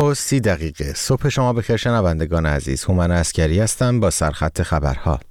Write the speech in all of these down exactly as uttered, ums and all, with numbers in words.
و سی دقیقه. صبح شما بخیر شنوندگان عزیز. هومن عسکری هستم با سرخط خبرها.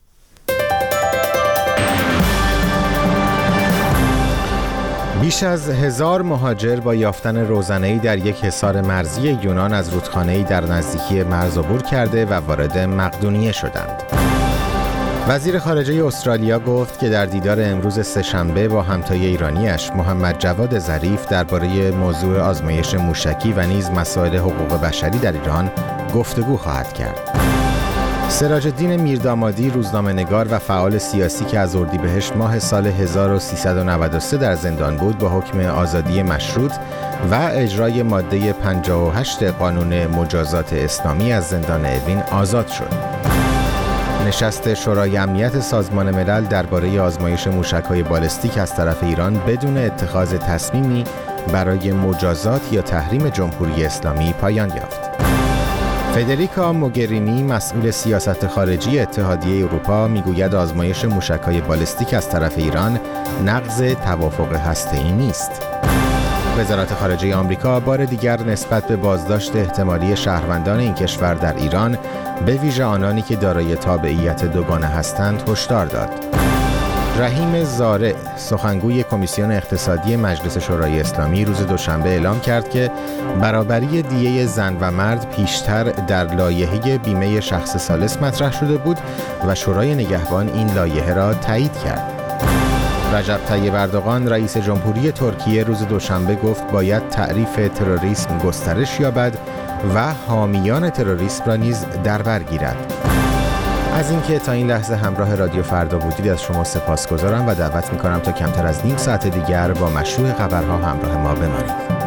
بیش از هزار مهاجر با یافتن روزنه‌ای در یک حصار مرزی یونان از رودخانه‌ای در نزدیکی مرز عبور کرده و وارد مقدونیه شدند. وزیر خارجه استرالیا گفت که در دیدار امروز سه‌شنبه با همتای ایرانیش محمد جواد ظریف درباره موضوع آزمایش موشکی و نیز مسائل حقوق بشری در ایران گفتگو خواهد کرد. سراج الدین میردامادی، روزنامه‌نگار و فعال سیاسی که از اردیبهشت ماه سال هزار و سیصد و نود و سه در زندان بود، با حکم آزادی مشروط و اجرای ماده پنجاه و هشت قانون مجازات اسلامی از زندان اوین آزاد شد. نشست شورای امنیت سازمان ملل درباره آزمایش موشک‌های بالستیک از طرف ایران بدون اتخاذ تصمیمی برای مجازات یا تحریم جمهوری اسلامی پایان یافت. فدریکا موگرینی، مسئول سیاست خارجی اتحادیه اروپا، میگوید آزمایش موشک‌های بالستیک از طرف ایران نقض توافق هسته‌ای نیست. وزارت خارجه آمریکا بار دیگر نسبت به بازداشت احتمالی شهروندان این کشور در ایران، به ویژه آنانی که دارای تابعیت دوگانه هستند، هشدار داد. رحیم زارع، سخنگوی کمیسیون اقتصادی مجلس شورای اسلامی، روز دوشنبه اعلام کرد که برابری دیه زن و مرد پیشتر در لایحه بیمه شخص ثالث مطرح شده بود و شورای نگهبان این لایحه را تایید کرد. رجب طیب اردوغان، رئیس جمهوری ترکیه، روز دوشنبه گفت باید تعریف تروریسم گسترش یابد و حامیان تروریسم را نیز در بر گیرد. از اینکه تا این لحظه همراه رادیو فردا بودید از شما سپاسگزارم و دعوت می‌کنم تا کمتر از نیم ساعت دیگر با مشروع خبرها همراه ما بمانید.